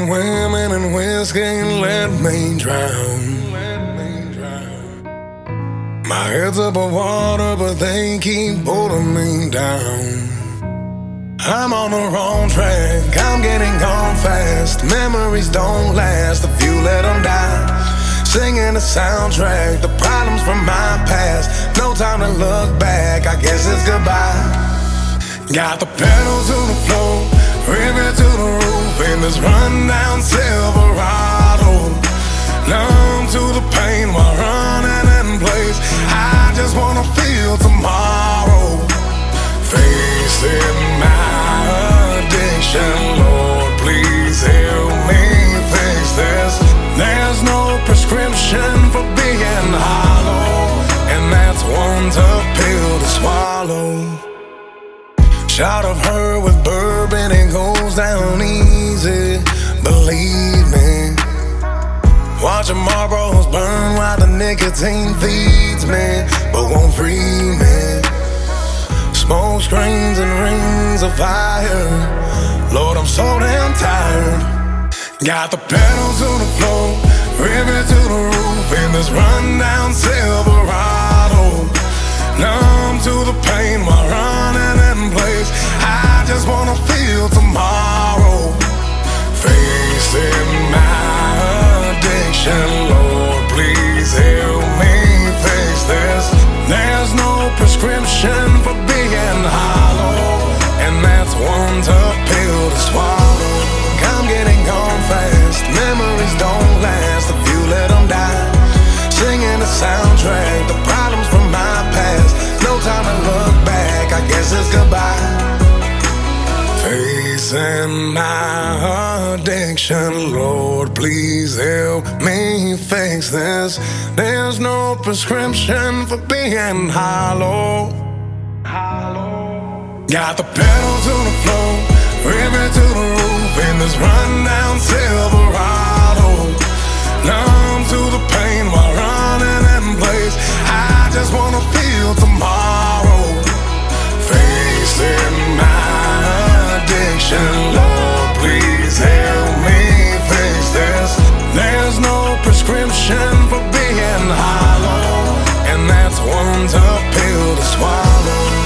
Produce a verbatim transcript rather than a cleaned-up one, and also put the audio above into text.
and women and whiskey let me drown. My head's above water, but they keep pulling me down. I'm on the wrong track, I'm getting gone fast. Memories don't last if you let them die. Singing the soundtrack, the problems from my past. No time to look back, I guess it's goodbye. Got the pedal to the floor, rivet to the roof in this rundown Silverado. Numb to the pain while running in place. I just wanna feel tomorrow. Facing my addiction, Lord, please help me fix this. There's no prescription for being hollow, and that's one tough pill to swallow. Shot of her with bourbon, it goes down easy, believe me. Watching Marlboros burn while the nicotine feeds me, but won't free me. Smoke screens and rings of fire, Lord, I'm so damn tired. Got the pedal to the floor, rivet to the roof in this rundown Silverado. Numb to the pain while running in place. I just wanna feel tomorrow. Facing my addiction, Lord, please help me fix this. There's no prescription for being hollow, and that's one tough pill to swallow. I'm getting gone fast, memories don't last if you let them die. Singing the soundtrack, the problems from my past. No time to look back, I guess it's goodbye. Facing my addiction, Lord, please help me fix this. There's no prescription for being hollow. Got the pedal to the floor, rivet to the roof in this rundown Silverado. Numb to the pain while running in place. I just wanna feel tomorrow. Facing my addiction, Lord, please help me fix this. There's no prescription for being hollow, and that's one tough pill to swallow.